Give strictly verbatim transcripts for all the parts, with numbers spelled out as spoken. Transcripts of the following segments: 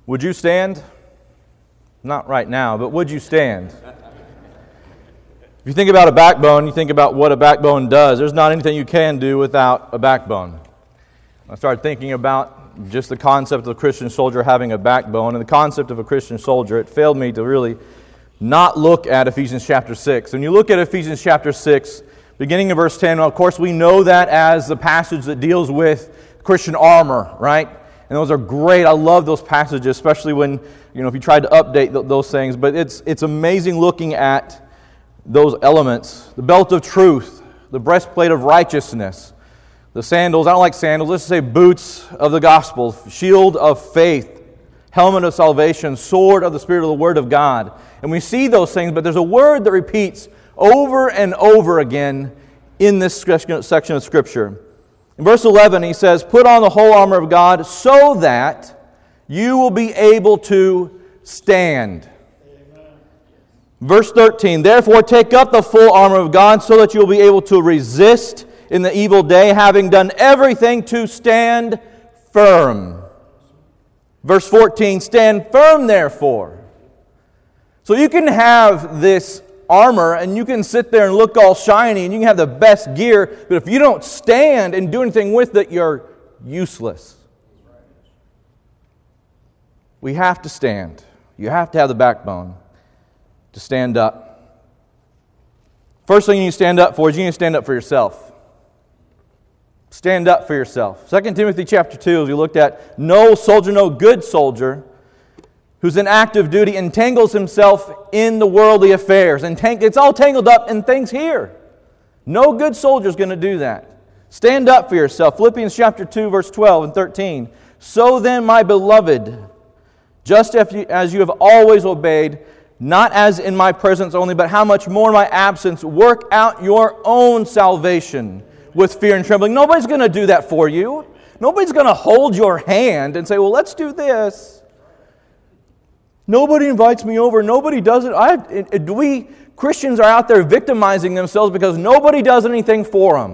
Would you stand? Not right now, but would you stand? If you think about a backbone, you think about what a backbone does. There's not anything you can do without a backbone. I started thinking about just the concept of a Christian soldier having a backbone, and the concept of a Christian soldier, it failed me to really not look at Ephesians chapter six. When you look at Ephesians chapter six, beginning in verse ten, well, of course we know that as the passage that deals with Christian armor, right? And those are great. I love those passages, especially when, you know, if you tried to update th- those things. But it's it's amazing looking at those elements. The belt of truth, the breastplate of righteousness, the sandals, I don't like sandals, let's say boots of the gospel, shield of faith, helmet of salvation, sword of the Spirit of the Word of God. And we see those things, but there's a word that repeats over and over again in this section of Scripture. In verse eleven, he says, "Put on the whole armor of God so that you will be able to stand." Amen. Verse thirteen, "Therefore take up the full armor of God so that you will be able to resist in the evil day, having done everything to stand firm." Verse fourteen, "Stand firm therefore." So you can have this armor and you can sit there and look all shiny and you can have the best gear, but if you don't stand and do anything with it, you're useless. We have to stand. You have to have the backbone to stand up. First thing you need to stand up for is you need to stand up for yourself. Stand up for yourself. Second Timothy chapter two, as we looked at, no soldier, no good soldier, who's in active duty entangles himself in the worldly affairs. And tang- it's all tangled up in things here. No good soldier is going to do that. Stand up for yourself. Philippians chapter two, verse twelve and thirteen. "So then, my beloved, just as you have always obeyed, not as in my presence only, but how much more in my absence, work out your own salvation with fear and trembling." Nobody's going to do that for you. Nobody's going to hold your hand and say, "Well, let's do this." Nobody invites me over. Nobody does it. I, it, it. We Christians are out there victimizing themselves because nobody does anything for them.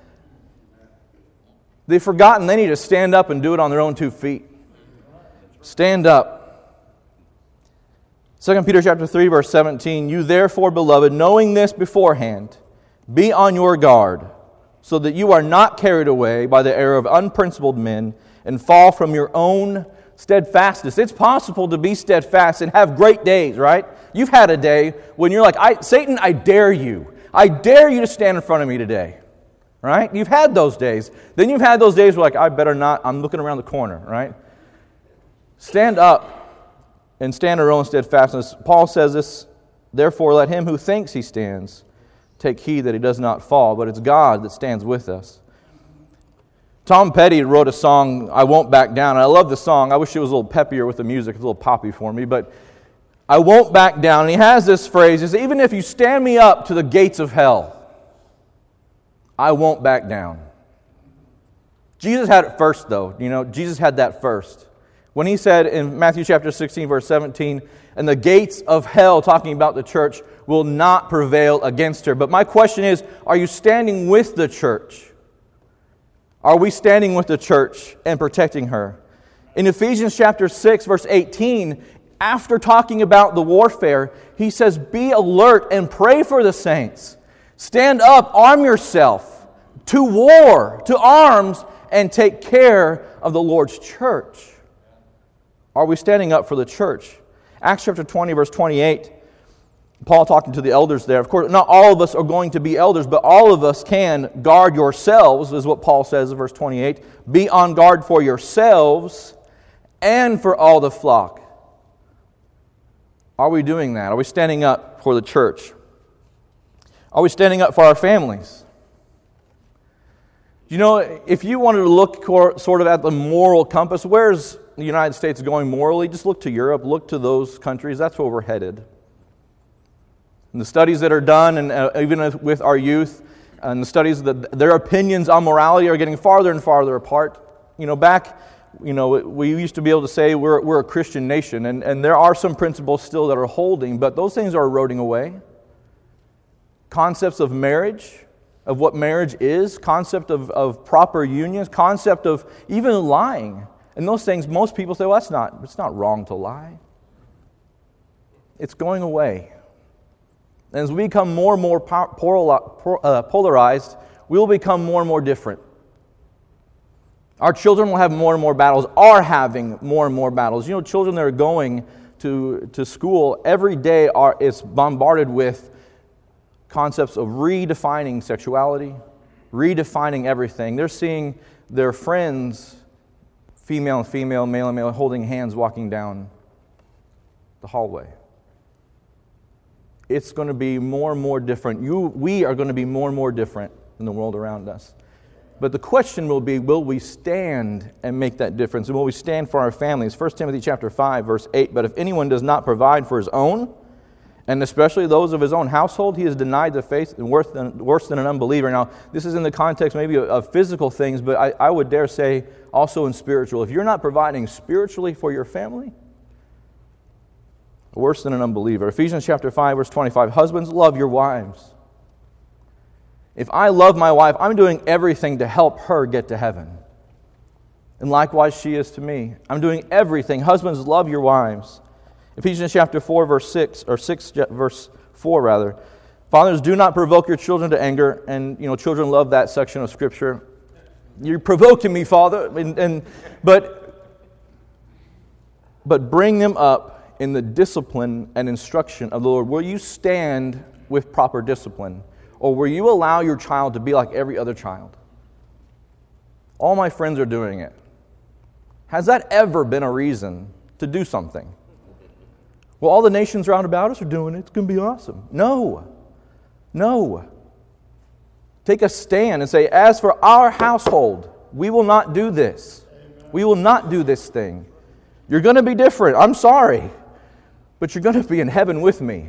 They've forgotten they need to stand up and do it on their own two feet. Stand up. Second Peter chapter three, verse seventeen, "You therefore, beloved, knowing this beforehand, be on your guard, so that you are not carried away by the error of unprincipled men and fall from your own steadfastness." It's possible to be steadfast and have great days, right? You've had a day when you're like, I, Satan, I dare you. I dare you to stand in front of me today, right? You've had those days. Then you've had those days where like, I better not, I'm looking around the corner, right? Stand up and stand in our own steadfastness. Paul says this, "Therefore let him who thinks he stands take heed that he does not fall, but it's God that stands with us." Tom Petty wrote a song, "I Won't Back Down." And I love the song. I wish it was a little peppier with the music, a little poppy for me. But "I won't back down." And he has this phrase, he says, "Even if you stand me up to the gates of hell, I won't back down." Jesus had it first, though. You know, Jesus had that first. When he said in Matthew chapter sixteen, verse seventeen, "And the gates of hell," talking about the church, "will not prevail against her." But my question is, are you standing with the church? Are we standing with the church and protecting her? In Ephesians chapter six, verse eighteen, after talking about the warfare, he says, "Be alert and pray for the saints. Stand up, arm yourself to war, to arms, and take care of the Lord's church." Are we standing up for the church? Acts chapter twenty, verse twenty-eight, Paul talking to the elders there. Of course, not all of us are going to be elders, but all of us can guard yourselves, is what Paul says in verse twenty-eight. "Be on guard for yourselves and for all the flock." Are we doing that? Are we standing up for the church? Are we standing up for our families? You know, if you wanted to look sort of at the moral compass, where's the United States going morally? Just look to Europe, look to those countries. That's where we're headed. And the studies that are done, and uh, even with our youth, and the studies that their opinions on morality are getting farther and farther apart. You know, back, you know, we used to be able to say we're we're a Christian nation, and, and there are some principles still that are holding, but those things are eroding away. Concepts of marriage, of what marriage is, concept of, of proper unions, concept of even lying. And those things, most people say, well, that's not, it's not wrong to lie. It's going away. And as we become more and more polarized, we will become more and more different. Our children will have more and more battles, are having more and more battles. You know, children that are going to, to school every day are is bombarded with concepts of redefining sexuality, redefining everything. They're seeing their friends, female and female, male and male, holding hands walking down the hallway. It's going to be more and more different. You, we are going to be more and more different than the world around us. But the question will be, will we stand and make that difference? And will we stand for our families? First Timothy chapter five, verse eight, but if anyone does not provide for his own, and especially those of his own household, he is denied the faith and worse than, worse than an unbeliever. Now, this is in the context maybe of, of physical things, but I, I would dare say also in spiritual. If you're not providing spiritually for your family, worse than an unbeliever. Ephesians chapter five, verse twenty-five, husbands, love your wives. If I love my wife, I'm doing everything to help her get to heaven. And likewise she is to me. I'm doing everything. Husbands, love your wives. Ephesians chapter four, verse six, or six, verse four rather. Fathers, do not provoke your children to anger. And, you know, children love that section of Scripture. You're provoking me, Father. And, and but, but bring them up in the discipline and instruction of the Lord. Will you stand with proper discipline? Or will you allow your child to be like every other child? All my friends are doing it. Has that ever been a reason to do something? Well, all the nations round about us are doing it. It's going to be awesome. No. No. Take a stand and say, as for our household, we will not do this. We will not do this thing. You're going to be different. I'm sorry. But you're going to be in heaven with me.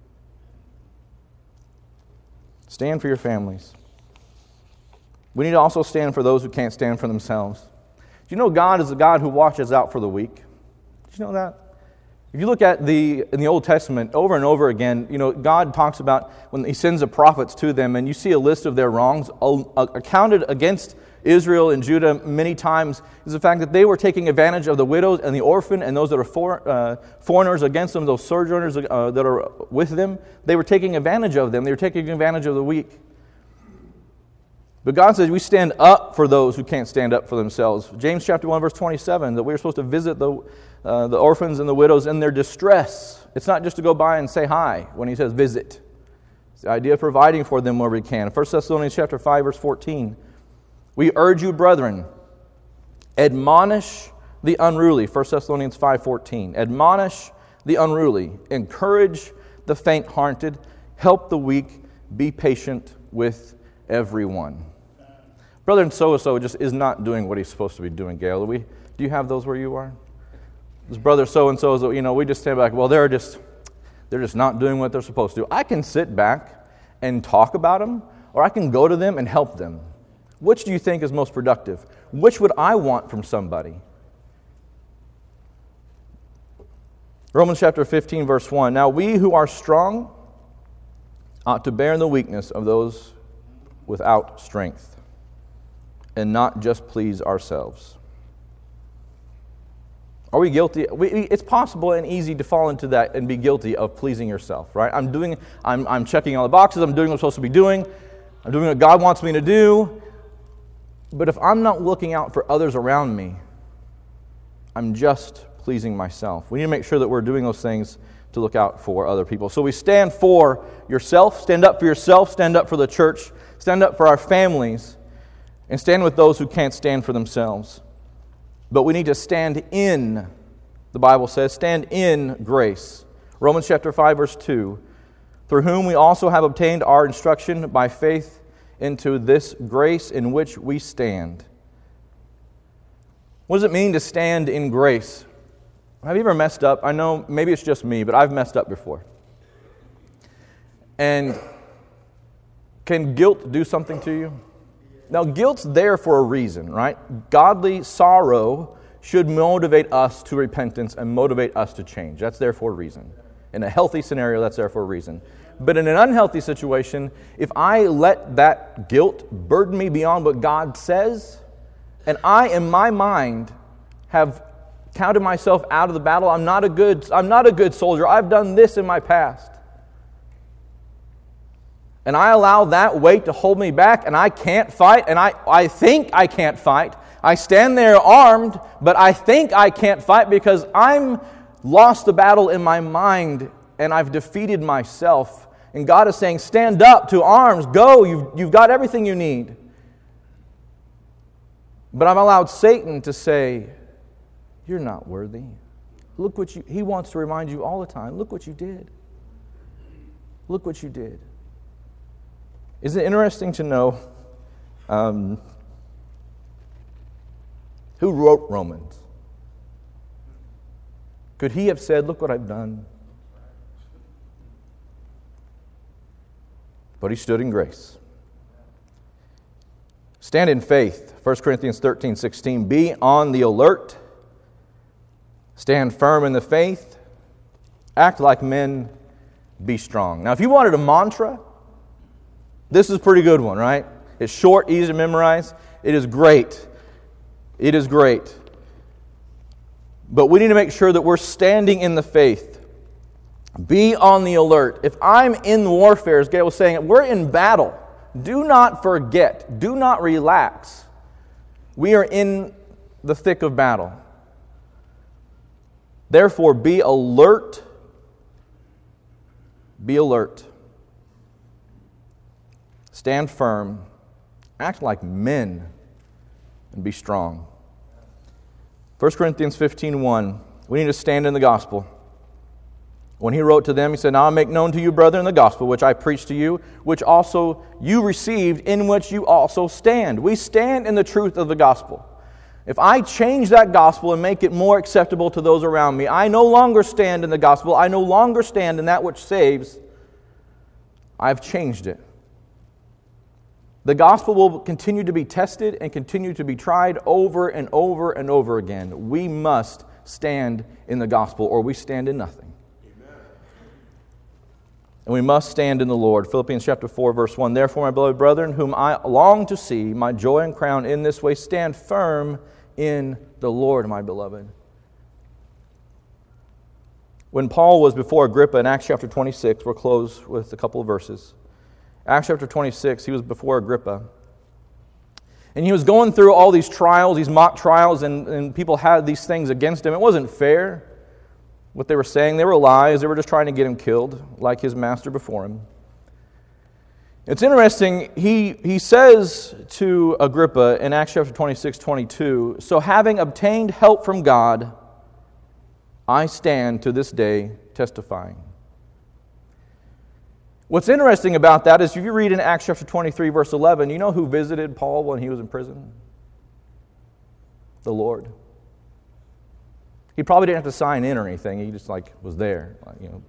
Stand for your families. We need to also stand for those who can't stand for themselves. Do you know God is a God who watches out for the weak? Did you know that? If you look at the in the Old Testament, over and over again, you know, God talks about when He sends the prophets to them, and you see a list of their wrongs accounted against Israel and Judah many times, is the fact that they were taking advantage of the widows and the orphan and those that are for, uh, foreigners against them, those sojourners uh, that are with them. They were taking advantage of them. They were taking advantage of the weak. But God says we stand up for those who can't stand up for themselves. James chapter one, verse twenty-seven, that we're supposed to visit the uh, the orphans and the widows in their distress. It's not just to go by and say hi when He says visit. It's the idea of providing for them where we can. First Thessalonians chapter five, verse fourteen. We urge you, brethren, admonish the unruly. First Thessalonians five fourteen. Admonish the unruly. Encourage the faint-hearted. Help the weak. Be patient with everyone. Brother and so-and-so just is not doing what he's supposed to be doing, Gail. Do, we, do you have those where you are? This brother so-and-so, you know, we just stand back, well, they're just, they're just not doing what they're supposed to do. I can sit back and talk about them, or I can go to them and help them. Which do you think is most productive? Which would I want from somebody? Romans chapter fifteen, verse one. Now we who are strong ought to bear in the weakness of those without strength, and not just please ourselves. Are we guilty? We, it's possible and easy to fall into that and be guilty of pleasing yourself, right? I'm doing, I'm, I'm checking all the boxes. I'm doing what I'm supposed to be doing. I'm doing what God wants me to do. But if I'm not looking out for others around me, I'm just pleasing myself. We need to make sure that we're doing those things to look out for other people. So we stand for yourself, stand up for yourself, stand up for the church, stand up for our families, and stand with those who can't stand for themselves. But we need to stand in, the Bible says, stand in grace. Romans chapter five, verse two. Through whom we also have obtained our instruction by faith into this grace in which we stand. What does it mean to stand in grace? Have you ever messed up? I know maybe it's just me, but I've messed up before. And can guilt do something to you? Now, guilt's there for a reason, right? Godly sorrow should motivate us to repentance and motivate us to change. That's there for a reason. In a healthy scenario, that's there for a reason. But in an unhealthy situation, if I let that guilt burden me beyond what God says, and I, in my mind, have counted myself out of the battle. I'm not a good, I'm not a good soldier. I've done this in my past. And I allow that weight to hold me back, and I can't fight, and I, I think I can't fight. I stand there armed, but I think I can't fight because I'm lost the battle in my mind, and I've defeated myself. And God is saying, stand up to arms, go, you've, you've got everything you need. But I've allowed Satan to say, you're not worthy. Look what you, he wants to remind you all the time, look what you did. Look what you did. Isn't it interesting to know um, who wrote Romans? Could he have said, look what I've done? But he stood in grace. Stand in faith. First Corinthians thirteen sixteen. Be on the alert. Stand firm in the faith. Act like men. Be strong. Now, if you wanted a mantra, this is a pretty good one, right? It's short, easy to memorize. It is great. It is great. But we need to make sure that we're standing in the faith. Be on the alert. If I'm in warfare, as Gail was saying, we're in battle. Do not forget. Do not relax. We are in the thick of battle. Therefore, be alert. Be alert. Stand firm. Act like men. And be strong. First Corinthians fifteen one. We need to stand in the gospel. When he wrote to them, he said, Now I make known to you, brethren, the gospel which I preached to you, which also you received, in which you also stand. We stand in the truth of the gospel. If I change that gospel and make it more acceptable to those around me, I no longer stand in the gospel. I no longer stand in that which saves. I've changed it. The gospel will continue to be tested and continue to be tried over and over and over again. We must stand in the gospel, or we stand in nothing. Amen. And we must stand in the Lord. Philippians chapter four, verse one. Therefore, my beloved brethren, whom I long to see, my joy and crown in this way, stand firm in the Lord, my beloved. When Paul was before Agrippa in Acts chapter twenty-six, we'll close with a couple of verses. Acts chapter twenty-six, he was before Agrippa. And he was going through all these trials, these mock trials, and, and people had these things against him. It wasn't fair what they were saying. They were lies. They were just trying to get him killed, like his master before him. It's interesting, he, he says to Agrippa in Acts chapter twenty-six, twenty-two, So having obtained help from God, I stand to this day testifying. What's interesting about that is if you read in Acts chapter twenty-three, verse eleven, you know who visited Paul when he was in prison? The Lord. He probably didn't have to sign in or anything. He just like was there. Like, you know.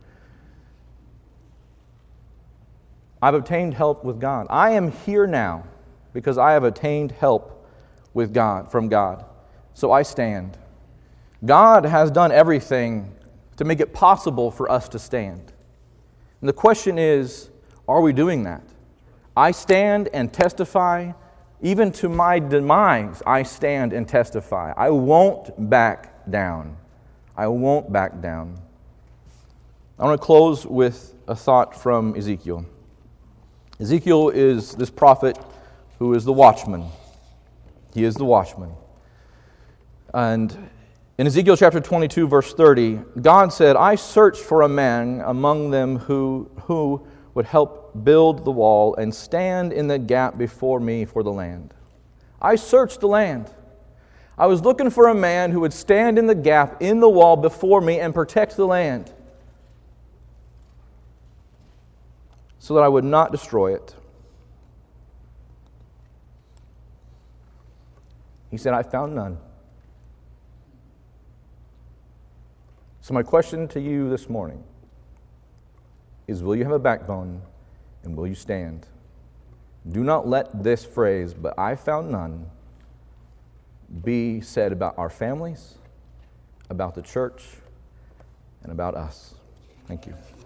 I've obtained help with God. I am here now because I have obtained help with God, from God. So I stand. God has done everything to make it possible for us to stand. And the question is, are we doing that? I stand and testify. Even to my demise, I stand and testify. I won't back down. I won't back down. I want to close with a thought from Ezekiel. Ezekiel is this prophet who is the watchman. He is the watchman. And in Ezekiel chapter twenty-two, verse thirty, God said, I searched for a man among them who, who would help build the wall and stand in the gap before me for the land. I searched the land. I was looking for a man who would stand in the gap in the wall before me and protect the land so that I would not destroy it. He said, I found none. So my question to you this morning is, will you have a backbone and will you stand? Do not let this phrase, but I found none, be said about our families, about the church, and about us. Thank you.